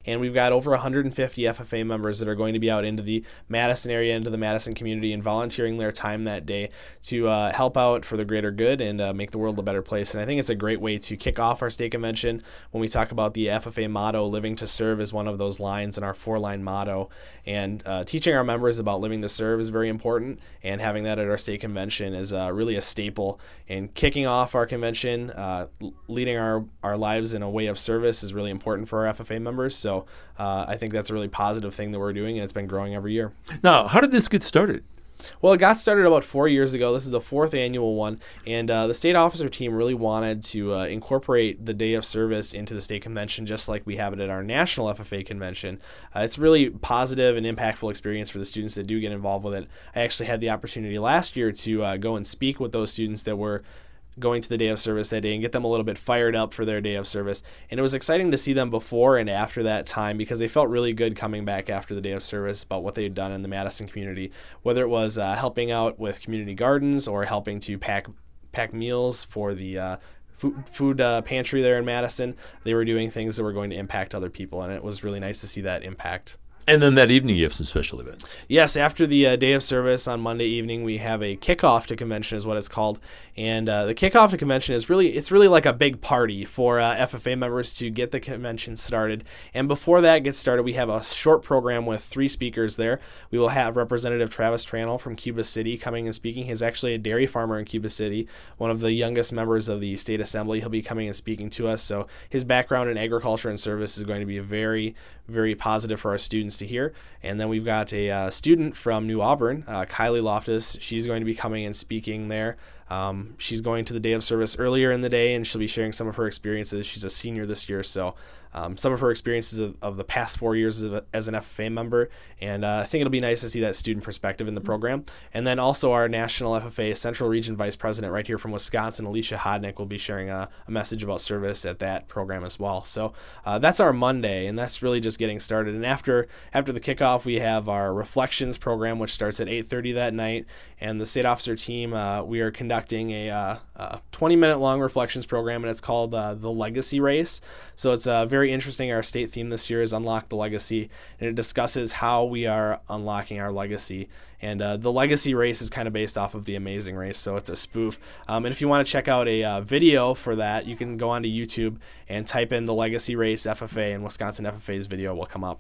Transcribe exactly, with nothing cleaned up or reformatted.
and we've got over one hundred fifty F F A members that are going to be out into the Madison area, into the Madison community, and volunteering their time that day to uh, help out for the greater good and uh, make the world a better place. And I think it's a great way to kick off our state convention when we talk about the F F A motto, living to serve is one of those lines in our four-line motto. And uh, teaching our members about living to serve is very important, and having that at our state convention is uh, really a staple. And kicking off our convention, uh, leading our, our lives in a way of service is really important for our F F A members. So uh, I think that's a really positive thing that we're doing, and it's been growing every year. Now, how did this get started? Well, it got started about four years ago. This is the fourth annual one, and uh, the state officer team really wanted to uh, incorporate the Day of Service into the state convention, just like we have it at our national F F A convention. Uh, it's really positive and impactful experience for the students that do get involved with it. I actually had the opportunity last year to uh, go and speak with those students that were going to the Day of Service that day and get them a little bit fired up for their Day of Service. And it was exciting to see them before and after that time, because they felt really good coming back after the Day of Service about what they had done in the Madison community, whether it was uh, helping out with community gardens or helping to pack pack meals for the uh, food, food uh, pantry there in Madison. They were doing things that were going to impact other people, and it was really nice to see that impact. And then that evening you have some special events. Yes, after the uh, Day of Service on Monday evening, we have a kickoff to convention is what it's called. And uh, the kickoff to convention is really, it's really like a big party for uh, F F A members to get the convention started. And before that gets started, we have a short program with three speakers there. We will have Representative Travis Tranel from Cuba City coming and speaking. He's actually a dairy farmer in Cuba City, one of the youngest members of the state assembly. He'll be coming and speaking to us. So his background in agriculture and service is going to be very, very positive for our students to hear. And then we've got a uh, student from New Auburn, uh, Kylie Loftus. She's going to be coming and speaking there. Um, she's going to the Day of Service earlier in the day, and she'll be sharing some of her experiences. She's a senior this year, so um, some of her experiences of, of the past four years as, a, as an F F A member, and uh, I think it'll be nice to see that student perspective in the program. And then also our National F F A Central Region Vice President right here from Wisconsin, Alicia Hodnick, will be sharing a, a message about service at that program as well. So uh, that's our Monday, and that's really just getting started. And after after the kickoff, we have our Reflections program, which starts at eight thirty that night, and the state officer team, uh, we are conducting a, uh, a twenty-minute long reflections program, and it's called uh, the Legacy Race. So it's uh, very interesting. Our state theme this year is Unlock the Legacy, and it discusses how we are unlocking our legacy. And uh, the Legacy Race is kind of based off of the Amazing Race, so it's a spoof. Um, and if you want to check out a uh, video for that, you can go onto YouTube and type in the Legacy Race F F A, and Wisconsin F F A's video will come up.